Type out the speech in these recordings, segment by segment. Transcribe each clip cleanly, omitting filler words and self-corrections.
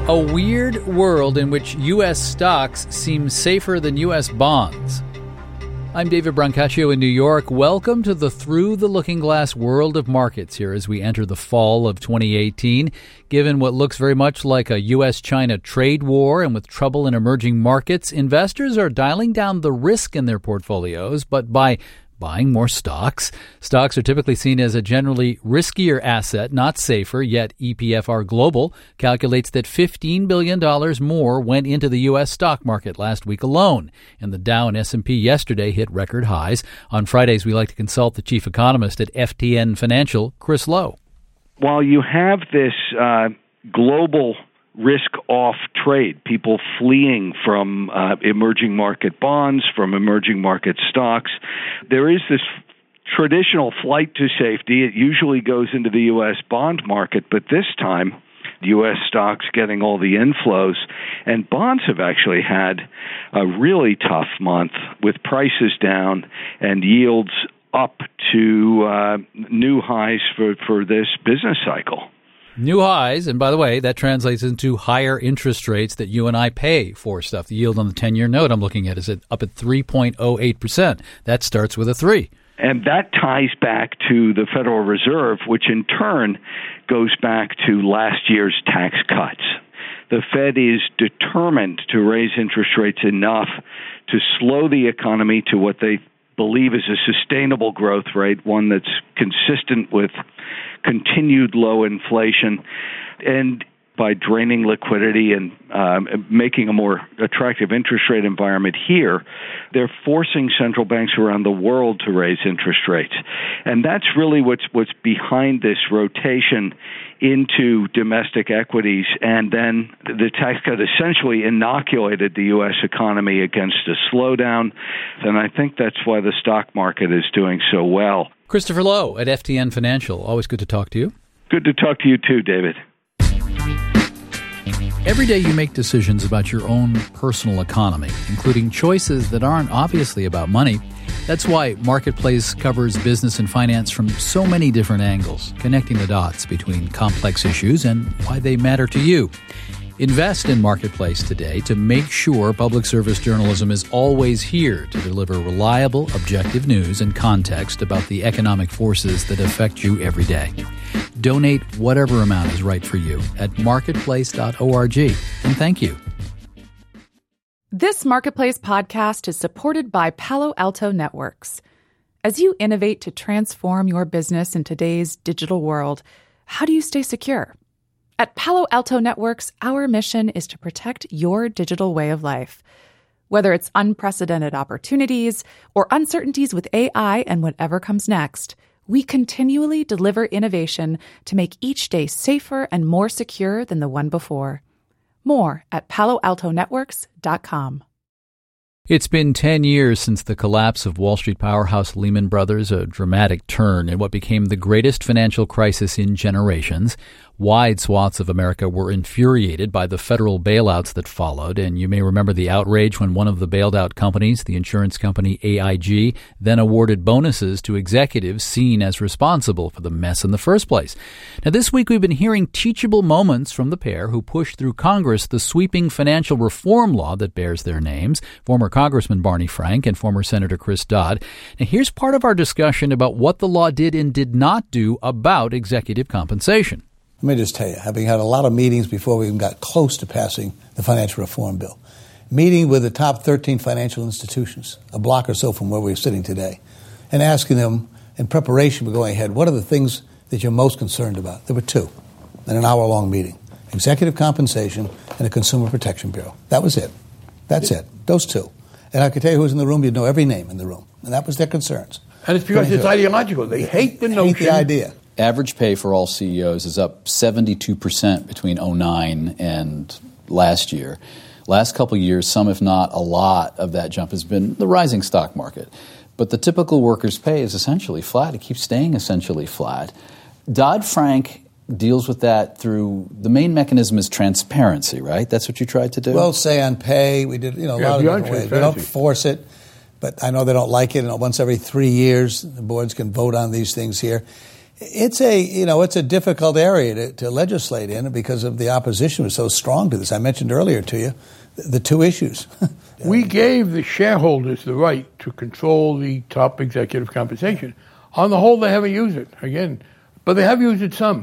A weird world in which U.S. stocks seem safer than U.S. bonds. I'm David Brancaccio in New York. Welcome to the Through the Looking Glass world of markets here as we enter the fall of 2018. Given what looks very much like a U.S.-China trade war and with trouble in emerging markets, investors are dialing down the risk in their portfolios, but by buying more stocks. Stocks are typically seen as a generally riskier asset, not safer, yet EPFR Global calculates that $15 billion more went into the U.S. stock market last week alone. And the Dow and S&P yesterday hit record highs. On Fridays, we like to consult the chief economist at FTN Financial, Chris Lowe. While you have this global risk-off trade, people fleeing from emerging market bonds, from emerging market stocks, there is this traditional flight to safety. It usually goes into the U.S. bond market, but this time, U.S. stocks getting all the inflows, and bonds have actually had a really tough month with prices down and yields up to new highs for this business cycle. New highs, and by the way, that translates into higher interest rates that you and I pay for stuff. The yield on the 10-year note I'm looking at is up at 3.08%. That starts with a 3. And that ties back to the Federal Reserve, which in turn goes back to last year's tax cuts. The Fed is determined to raise interest rates enough to slow the economy to what they believe is a sustainable growth rate, one that's consistent with continued low inflation, and by draining liquidity and making a more attractive interest rate environment here, they're forcing central banks around the world to raise interest rates. And that's really what's behind this rotation into domestic equities. And then the tax cut essentially inoculated the U.S. economy against a slowdown. And I think that's why the stock market is doing so well. Christopher Lowe at FTN Financial. Always good to talk to you. Good to talk to you too, David. Every day you make decisions about your own personal economy, including choices that aren't obviously about money. That's why Marketplace covers business and finance from so many different angles, connecting the dots between complex issues and why they matter to you. Invest in Marketplace today to make sure public service journalism is always here to deliver reliable, objective news and context about the economic forces that affect you every day. Donate whatever amount is right for you at marketplace.org. And thank you. This Marketplace podcast is supported by Palo Alto Networks. As you innovate to transform your business in today's digital world, how do you stay secure? At Palo Alto Networks, our mission is to protect your digital way of life. Whether it's unprecedented opportunities or uncertainties with AI and whatever comes next, we continually deliver innovation to make each day safer and more secure than the one before. More at PaloAltoNetworks.com. It's been 10 years since the collapse of Wall Street powerhouse Lehman Brothers, a dramatic turn in what became the greatest financial crisis in generations. Wide swaths of America were infuriated by the federal bailouts that followed, and you may remember the outrage when one of the bailed out companies, the insurance company AIG, then awarded bonuses to executives seen as responsible for the mess in the first place. Now, this week we've been hearing teachable moments from the pair who pushed through Congress the sweeping financial reform law that bears their names, former Congressman Barney Frank and former Senator Chris Dodd. Now, here's part of our discussion about what the law did and did not do about executive compensation. Let me just tell you, having had a lot of meetings before we even got close to passing the financial reform bill, meeting with the top 13 financial institutions, a block or so from where we're sitting today, and asking them in preparation for going ahead, what are the things that you're most concerned about? There were two in an hour-long meeting, executive compensation and the Consumer Protection Bureau. That was it. That's it. Those two. And I could tell you who's in the room. You'd know every name in the room. And that was their concerns. And it's because it's ideological. They hate the notion. Hate the idea. Average pay for all CEOs is up 72% between 2009 and last year. Last couple of years, some if not a lot of that jump has been the rising stock market. But the typical worker's pay is essentially flat. It keeps staying essentially flat. Dodd-Frank deals with that through, the main mechanism is transparency, right? That's what you tried to do? Well, say on pay, we did, a lot of different ways. We don't force it, but I know they don't like it. Once every 3 years, the boards can vote on these things here. It's a difficult area to legislate in because of the opposition was so strong to this. I mentioned earlier to you the two issues. We gave the shareholders the right to control the top executive compensation. On the whole, they haven't used it, again. But they have used it some.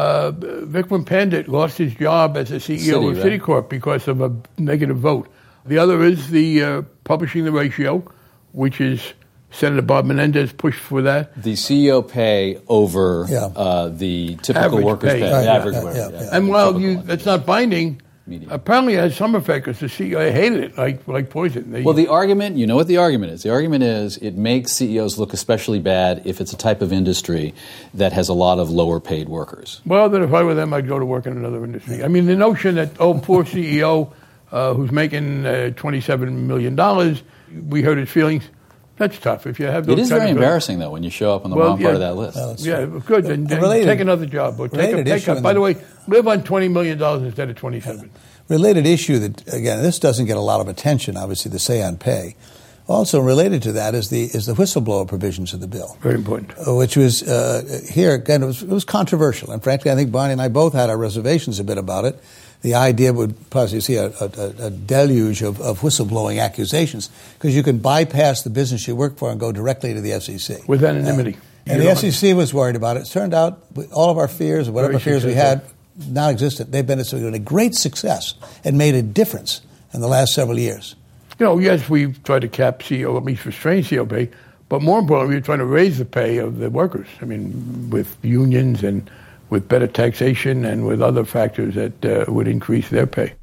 Vikram Pandit lost his job as the CEO of Citicorp because of a negative vote. The other is the publishing the ratio, which is Senator Bob Menendez pushed for that. The CEO pay over the typical average workers' pay. Right, average yeah, worker, yeah. And while that's not binding, apparently it has some effect because the CEO hated it like poison. The argument, you know what the argument is. The argument is it makes CEOs look especially bad if it's a type of industry that has a lot of lower paid workers. Well, then if I were them, I'd go to work in another industry. I mean, the notion that, poor CEO who's making $27 million, we hurt his feelings. That's tough. If you have those it is very embarrassing, though, when you show up on the wrong part of that list. Well, good. Then take another job or take a pay cut. By the way, live on $20 million instead of $27. Related issue that, again, this doesn't get a lot of attention, obviously, the say on pay. Also related to that is the whistleblower provisions of the bill. Very important. Which was, here, again, it was controversial. And frankly, I think Barney and I both had our reservations a bit about it. The idea would possibly see a deluge of whistleblowing accusations because you can bypass the business you work for and go directly to the SEC. With anonymity. And the SEC was worried about it. It turned out all of our fears, or whatever fears we had, non-existent. They've been a great success and made a difference in the last several years. Yes, we've tried to cap CEO, at least restrain CEO pay, but more importantly, we're trying to raise the pay of the workers. I mean, with unions and with better taxation and with other factors that would increase their pay.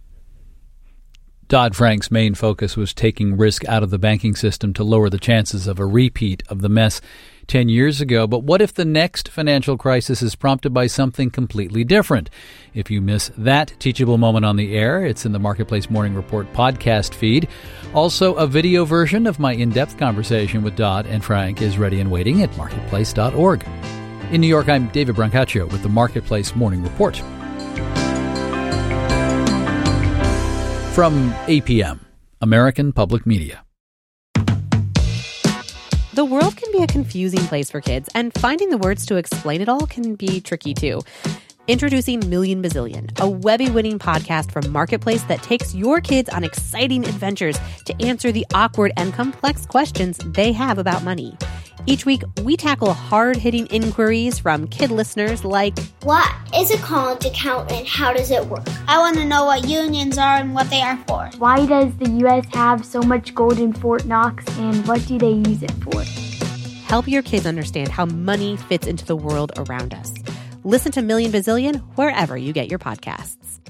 Dodd-Frank's main focus was taking risk out of the banking system to lower the chances of a repeat of the mess 10 years ago. But what if the next financial crisis is prompted by something completely different? If you miss that teachable moment on the air, it's in the Marketplace Morning Report podcast feed. Also, a video version of my in-depth conversation with Dodd and Frank is ready and waiting at marketplace.org. In New York, I'm David Brancaccio with the Marketplace Morning Report. From APM, American Public Media. The world can be a confusing place for kids, and finding the words to explain it all can be tricky too. Introducing Million Bazillion, a Webby-winning podcast from Marketplace that takes your kids on exciting adventures to answer the awkward and complex questions they have about money. Each week, we tackle hard-hitting inquiries from kid listeners like, what is a college account and how does it work? I want to know what unions are and what they are for. Why does the U.S. have so much gold in Fort Knox and what do they use it for? Help your kids understand how money fits into the world around us. Listen to Million Bazillion wherever you get your podcasts.